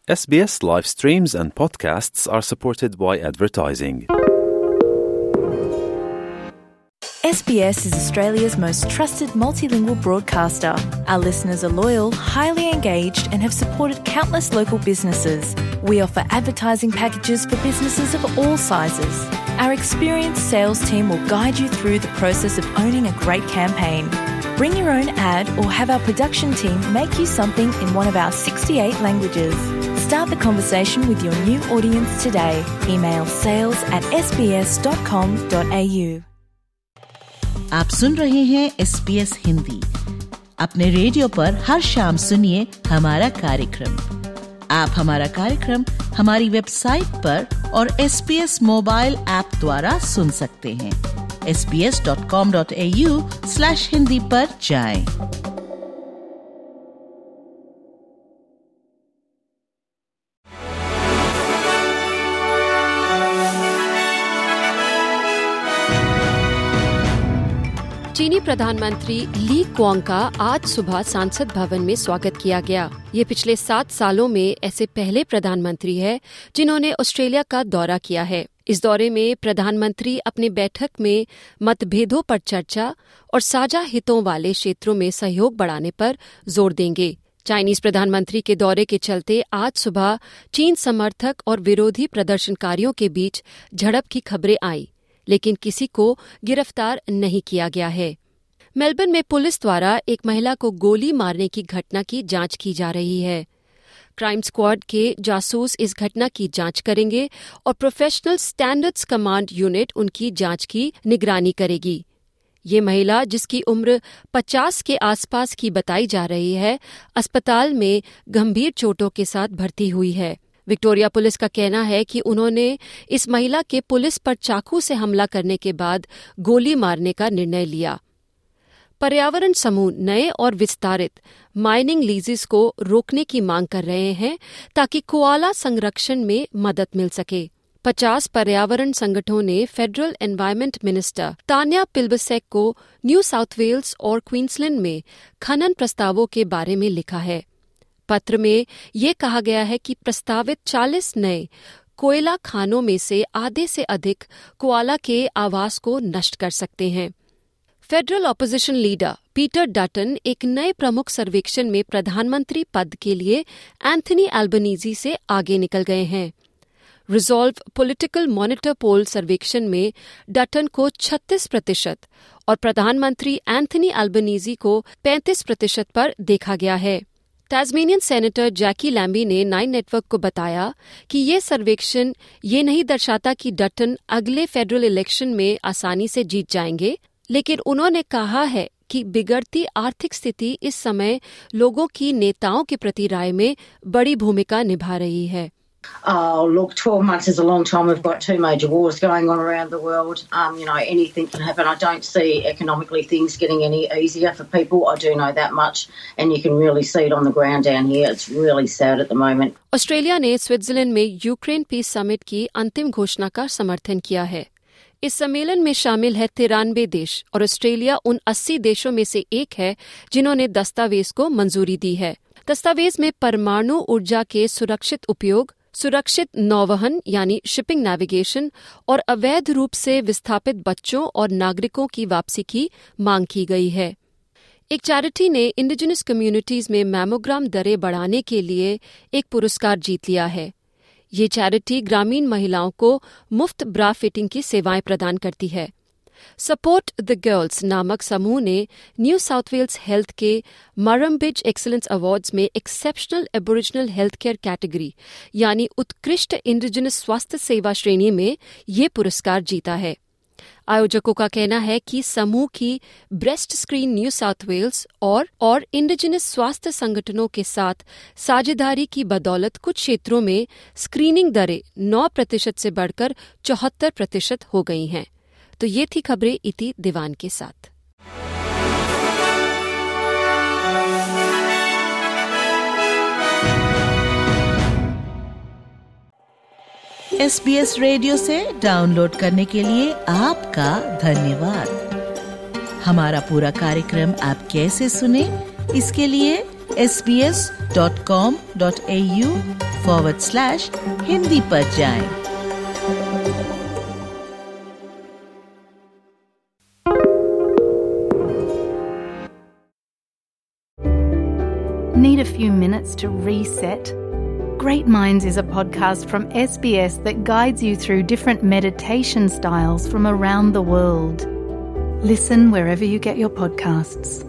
SBS live streams and podcasts are supported by advertising. SBS is Australia's most trusted multilingual broadcaster. Our listeners are loyal, highly engaged and have supported countless local businesses. We offer advertising packages for businesses of all sizes. Our experienced sales team will guide you through the process of owning a great campaign. Bring your own ad or have our production team make you something in one of our 68 languages. Start the conversation with your new audience today. Email sales@sbs.com.au. आप सुन रहे हैं SBS Hindi. अपने radio पर हर शाम सुनिए हमारा कार्यक्रम। आप हमारा कार्यक्रम हमारी वेबसाइट पर और SBS मोबाइल ऐप द्वारा सुन सकते हैं। sbs.com.au/hindi पर जाएं। चीनी प्रधानमंत्री ली क्वांग का आज सुबह संसद भवन में स्वागत किया गया। ये पिछले 7 सालों में ऐसे पहले प्रधानमंत्री है जिन्होंने ऑस्ट्रेलिया का दौरा किया है। इस दौरे में प्रधानमंत्री अपने बैठक में मतभेदों पर चर्चा और साझा हितों वाले क्षेत्रों में सहयोग बढ़ाने पर जोर देंगे। चाइनीज प्रधानमंत्री के दौरे के चलते आज सुबह चीन समर्थक और विरोधी प्रदर्शनकारियों के बीच झड़प की खबरें आई, लेकिन किसी को गिरफ्तार नहीं किया गया है। मेलबर्न में पुलिस द्वारा एक महिला को गोली मारने की घटना की जांच की जा रही है। क्राइम स्क्वाड के जासूस इस घटना की जांच करेंगे और प्रोफेशनल स्टैंडर्ड्स कमांड यूनिट उनकी जांच की निगरानी करेगी। ये महिला, जिसकी उम्र 50 के आसपास की बताई जा रही है, अस्पताल में गंभीर चोटों के साथ भर्ती हुई है। विक्टोरिया पुलिस का कहना है कि उन्होंने इस महिला के पुलिस पर चाकू से हमला करने के बाद गोली मारने का निर्णय लिया। पर्यावरण समूह नए और विस्तारित माइनिंग लीजेस को रोकने की मांग कर रहे हैं ताकि कोआला संरक्षण में मदद मिल सके। 50 पर्यावरण संगठनों ने federal environment minister Tanya Plibersek को न्यू साउथ वेल्स और क्वींसलैंड में खनन प्रस्तावों के बारे में लिखा है। पत्र में ये कहा गया है कि प्रस्तावित 40 नए कोयला खानों में से आधे से अधिक कोआला के आवास को नष्ट कर सकते हैं। Federal opposition leader Peter Dutton एक नए प्रमुख सर्वेक्षण में प्रधानमंत्री पद के लिए एंथनी एल्बनीजी से आगे निकल गए हैं। रिजॉल्व पॉलिटिकल मॉनिटर पोल सर्वेक्षण में डटन को 36% और प्रधानमंत्री एंथनी एल्बनीजी को 35% पर देखा गया है। टास्मेनियन सेनेटर जैकी लैम्बी ने 9 नेटवर्क को बताया कि ये सर्वेक्षण ये नहीं दर्शाता कि डटन अगले फेडरल इलेक्शन में आसानी से जीत जाएंगे, लेकिन उन्होंने कहा है कि बिगड़ती आर्थिक स्थिति इस समय लोगों की नेताओं के प्रति राय में बड़ी भूमिका निभा रही है। Look, 12 months is a long time. We've got 2 major wars going on around the world. Anything can happen. I don't see economically things getting any easier for people. I do know that much. And you can really see it on the ground down here. It's really sad at the moment. Australia ने Switzerland में Ukraine peace summit की अंतिम घोषणा का समर्थन किया है। इस सम्मेलन में शामिल है 93 देश और ऑस्ट्रेलिया उन 80 देशों में से एक है जिन्होंने दस्तावेज को मंजूरी दी है। दस्तावेज में परमाणु ऊर्जा के सुरक्षित उपयोग, सुरक्षित नौवहन यानी शिपिंग नेविगेशन और अवैध रूप से विस्थापित बच्चों और नागरिकों की वापसी की मांग की गई है। एक चैरिटी ने इंडिजिनस कम्युनिटीज में मैमोग्राम दरें बढ़ाने के लिए एक पुरस्कार जीत लिया है। ये चैरिटी ग्रामीण महिलाओं को मुफ्त ब्रा फिटिंग की सेवाएं प्रदान करती है। सपोर्ट द गर्ल्स नामक समूह ने न्यू साउथ वेल्स हेल्थ के मरम्बिज एक्सीलेंस अवार्ड्स में exceptional Aboriginal health care category यानी उत्कृष्ट इंडिजिनस स्वास्थ्य सेवा श्रेणी में ये पुरस्कार जीता है। आयोजकों का कहना है कि समूह की breast screen New South Wales और इंडिजिनस स्वास्थ्य संगठनों के साथ साझेदारी की बदौलत कुछ क्षेत्रों में स्क्रीनिंग दरें 9% से बढ़कर 74% हो गई हैं। तो ये थी खबरें इति दीवान के साथ। SBS रेडियो से डाउनलोड करने के लिए आपका धन्यवाद। हमारा पूरा कार्यक्रम आप कैसे सुने, इसके लिए sbs.com.au www.sbs.com.au/hindi पर जाएं। Need a few minutes to reset? Great Minds is a podcast from SBS that guides you through different meditation styles from around the world. Listen wherever you get your podcasts.